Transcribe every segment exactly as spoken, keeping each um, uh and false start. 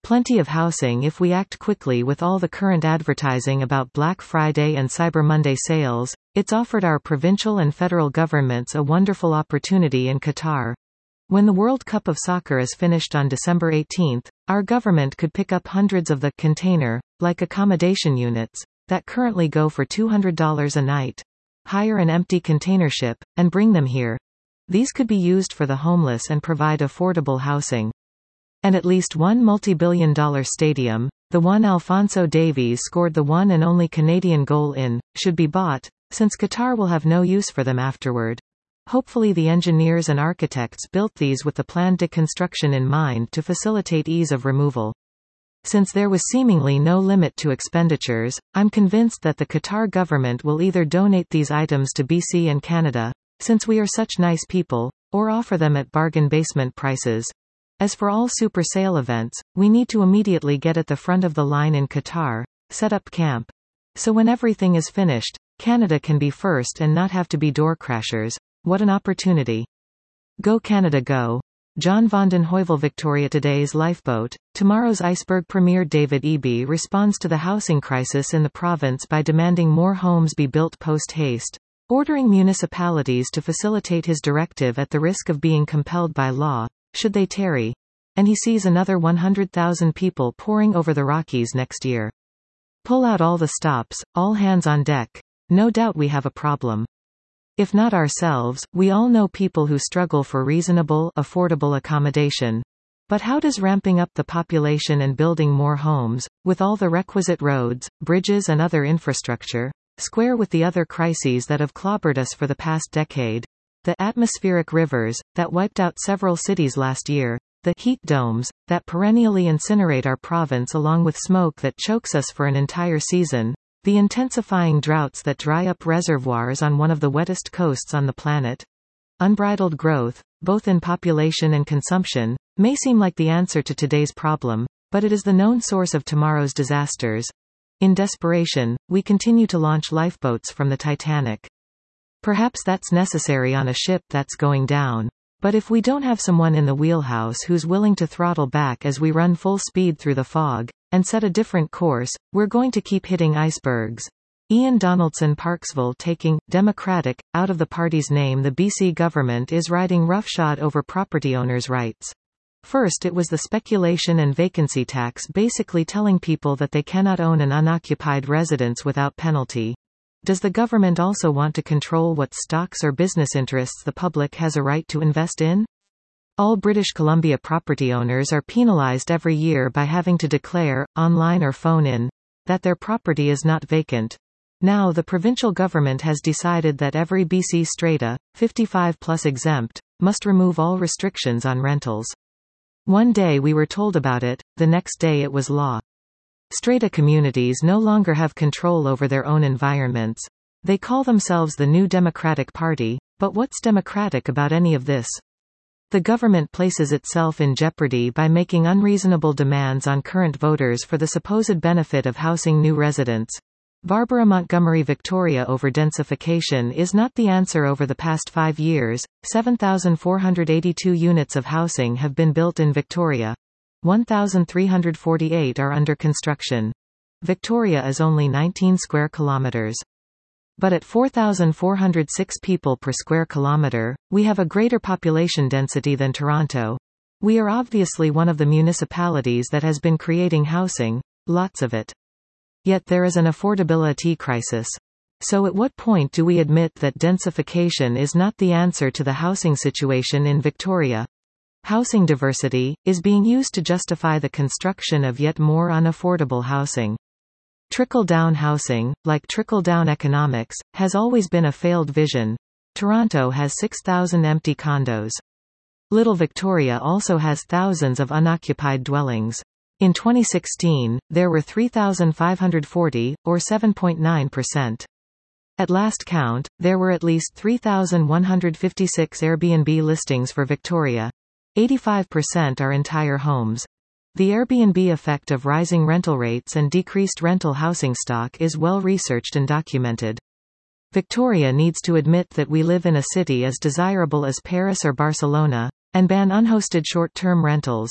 Plenty of housing if we act quickly. With all the current advertising about Black Friday and Cyber Monday sales, it's offered our provincial and federal governments a wonderful opportunity in Qatar. When the World Cup of Soccer is finished on December eighteenth, our government could pick up hundreds of the container, like accommodation units, that currently go for two hundred dollars a night. Hire an empty container ship, and bring them here. These could be used for the homeless and provide affordable housing. And at least one multi-billion dollar stadium, the one Alphonso Davies scored the one and only Canadian goal in, should be bought, since Qatar will have no use for them afterward. Hopefully the engineers and architects built these with the planned deconstruction in mind to facilitate ease of removal. Since there was seemingly no limit to expenditures, I'm convinced that the Qatar government will either donate these items to B C and Canada, since we are such nice people, or offer them at bargain basement prices. As for all super sale events, we need to immediately get at the front of the line in Qatar, set up camp. So when everything is finished, Canada can be first and not have to be door crashers. What an opportunity. Go Canada go. John Vanden Heuvel. Victoria Today's Lifeboat. Tomorrow's Iceberg Premier David Eby responds to the housing crisis in the province by demanding more homes be built post-haste, ordering municipalities to facilitate his directive at the risk of being compelled by law, should they tarry. And he sees another one hundred thousand people pouring over the Rockies next year. Pull out all the stops, all hands on deck. No doubt we have a problem. If not ourselves, we all know people who struggle for reasonable, affordable accommodation. But how does ramping up the population and building more homes, with all the requisite roads, bridges and other infrastructure, square with the other crises that have clobbered us for the past decade? The atmospheric rivers, that wiped out several cities last year, the heat domes, that perennially incinerate our province along with smoke that chokes us for an entire season, the intensifying droughts that dry up reservoirs on one of the wettest coasts on the planet. Unbridled growth, both in population and consumption, may seem like the answer to today's problem, but it is the known source of tomorrow's disasters. In desperation, we continue to launch lifeboats from the Titanic. Perhaps that's necessary on a ship that's going down. But if we don't have someone in the wheelhouse who's willing to throttle back as we run full speed through the fog, and set a different course, we're going to keep hitting icebergs. Ian Donaldson. Parksville. Taking Democratic out of the party's name. The B C government is riding roughshod over property owners' rights. First it was the speculation and vacancy tax, basically telling people that they cannot own an unoccupied residence without penalty. Does the government also want to control what stocks or business interests the public has a right to invest in? All British Columbia property owners are penalised every year by having to declare, online or phone in, that their property is not vacant. Now the provincial government has decided that every B C strata, fifty-five plus exempt, must remove all restrictions on rentals. One day we were told about it, the next day it was law. Strata communities no longer have control over their own environments. They call themselves the New Democratic Party, but what's democratic about any of this? The government places itself in jeopardy by making unreasonable demands on current voters for the supposed benefit of housing new residents. Barbara Montgomery. Victoria. Overdensification is not the answer. Over the past five years, seven thousand four hundred eighty-two units of housing have been built in Victoria. one thousand three hundred forty-eight are under construction. Victoria is only nineteen square kilometers. But at four thousand four hundred six people per square kilometer, we have a greater population density than Toronto. We are obviously one of the municipalities that has been creating housing, lots of it. Yet there is an affordability crisis. So at what point do we admit that densification is not the answer to the housing situation in Victoria? Housing diversity is being used to justify the construction of yet more unaffordable housing. Trickle-down housing, like trickle-down economics, has always been a failed vision. Toronto has six thousand empty condos. Little Victoria also has thousands of unoccupied dwellings. In twenty sixteen, there were three thousand five hundred forty, or seven point nine percent. At last count, there were at least three thousand one hundred fifty-six Airbnb listings for Victoria. eighty-five percent are entire homes. The Airbnb effect of rising rental rates and decreased rental housing stock is well researched and documented. Victoria needs to admit that we live in a city as desirable as Paris or Barcelona, and ban unhosted short-term rentals.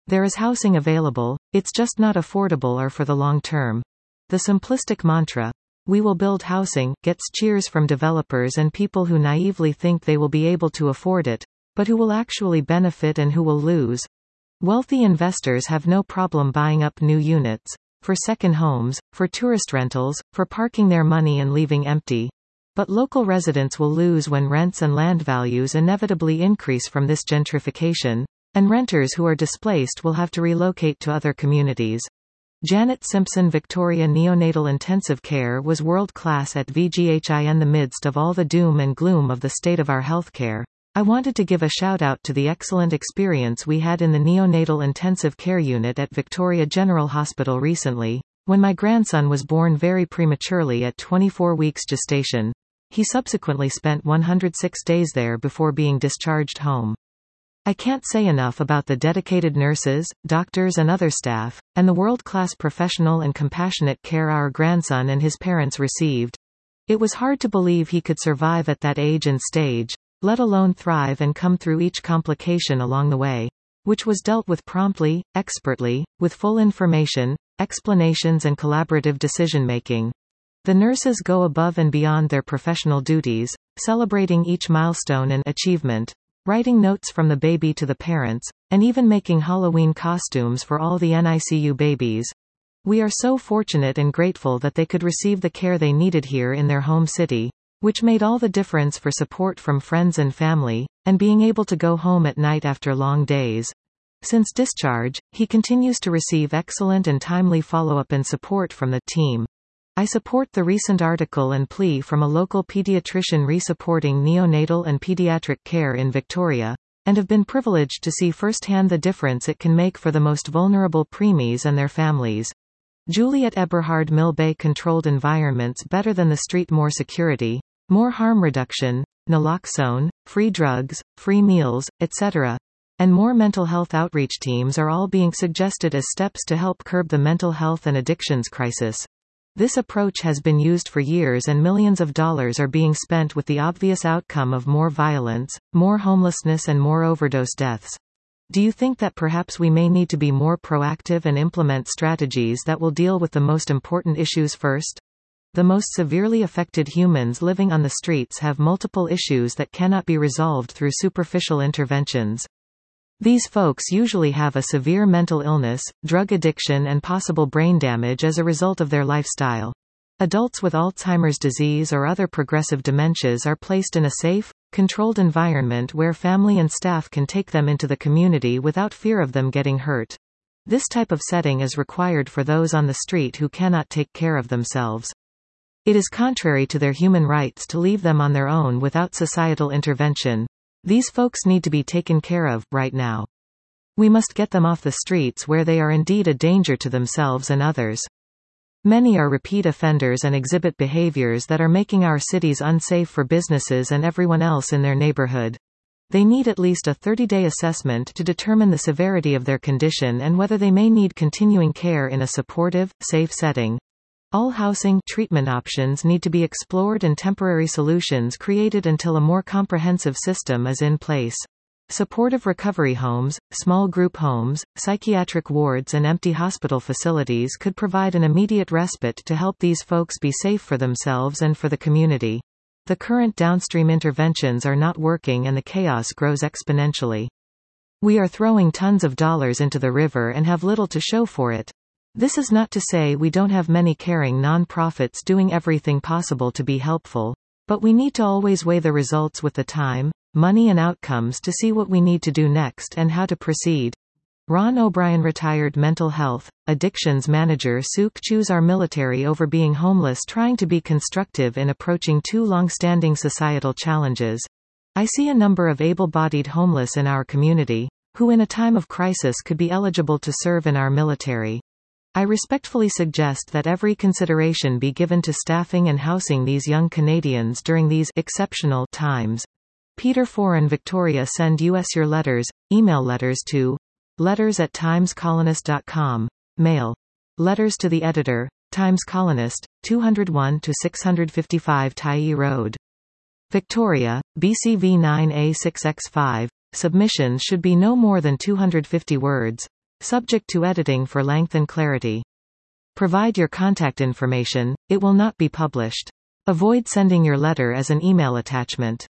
There is housing available, it's just not affordable or for the long term. The simplistic mantra, "We will build housing," gets cheers from developers and people who naively think they will be able to afford it, but who will actually benefit and who will lose. Wealthy investors have no problem buying up new units, for second homes, for tourist rentals, for parking their money and leaving empty. But local residents will lose when rents and land values inevitably increase from this gentrification, and renters who are displaced will have to relocate to other communities. Janet Simpson Victoria Neonatal Intensive Care was world-class at V G H I. In the midst of all the doom and gloom of the state of our healthcare, I wanted to give a shout-out to the excellent experience we had in the neonatal intensive care unit at Victoria General Hospital recently, when my grandson was born very prematurely at twenty-four weeks gestation. He subsequently spent one hundred six days there before being discharged home. I can't say enough about the dedicated nurses, doctors and other staff, and the world-class professional and compassionate care our grandson and his parents received. It was hard to believe he could survive at that age and stage, let alone thrive and come through each complication along the way, which was dealt with promptly, expertly, with full information, explanations and collaborative decision-making. The nurses go above and beyond their professional duties, celebrating each milestone and achievement, writing notes from the baby to the parents, and even making Halloween costumes for all the N I C U babies. We are so fortunate and grateful that they could receive the care they needed here in their home city, which made all the difference for support from friends and family, and being able to go home at night after long days. Since discharge, he continues to receive excellent and timely follow-up and support from the team. I support the recent article and plea from a local pediatrician re-supporting neonatal and pediatric care in Victoria, and have been privileged to see firsthand the difference it can make for the most vulnerable preemies and their families. Juliet Eberhard Millbay controlled environments better than the street, more security, more harm reduction, naloxone, free drugs, free meals, et cetera, and more mental health outreach teams are all being suggested as steps to help curb the mental health and addictions crisis. This approach has been used for years and millions of dollars are being spent with the obvious outcome of more violence, more homelessness and more overdose deaths. Do you think that perhaps we may need to be more proactive and implement strategies that will deal with the most important issues first? The most severely affected humans living on the streets have multiple issues that cannot be resolved through superficial interventions. These folks usually have a severe mental illness, drug addiction and possible brain damage as a result of their lifestyle. Adults with Alzheimer's disease or other progressive dementias are placed in a safe, controlled environment where family and staff can take them into the community without fear of them getting hurt. This type of setting is required for those on the street who cannot take care of themselves. It is contrary to their human rights to leave them on their own without societal intervention. These folks need to be taken care of, right now. We must get them off the streets where they are indeed a danger to themselves and others. Many are repeat offenders and exhibit behaviors that are making our cities unsafe for businesses and everyone else in their neighborhood. They need at least a thirty-day assessment to determine the severity of their condition and whether they may need continuing care in a supportive, safe setting. All housing treatment options need to be explored and temporary solutions created until a more comprehensive system is in place. Supportive recovery homes, small group homes, psychiatric wards and empty hospital facilities could provide an immediate respite to help these folks be safe for themselves and for the community. The current downstream interventions are not working and the chaos grows exponentially. We are throwing tons of dollars into the river and have little to show for it. This is not to say we don't have many caring non-profits doing everything possible to be helpful, but we need to always weigh the results with the time, money and outcomes to see what we need to do next and how to proceed. Ron O'Brien, retired mental health, addictions manager. Suk choose our military over being homeless, trying to be constructive in approaching two long-standing societal challenges. I see a number of able-bodied homeless in our community, who in a time of crisis could be eligible to serve in our military. I respectfully suggest that every consideration be given to staffing and housing these young Canadians during these exceptional times. Peter Foran, Victoria. Send us your letters, email letters to letters at times colonist dot com. Mail. Letters to the editor, Times Colonist, two oh one to six fifty-five Tyee Road. Victoria, B C V nine A six X five. Submissions should be no more than two hundred fifty words. subject to editing for length and clarity. Provide your contact information, it will not be published. Avoid sending your letter as an email attachment.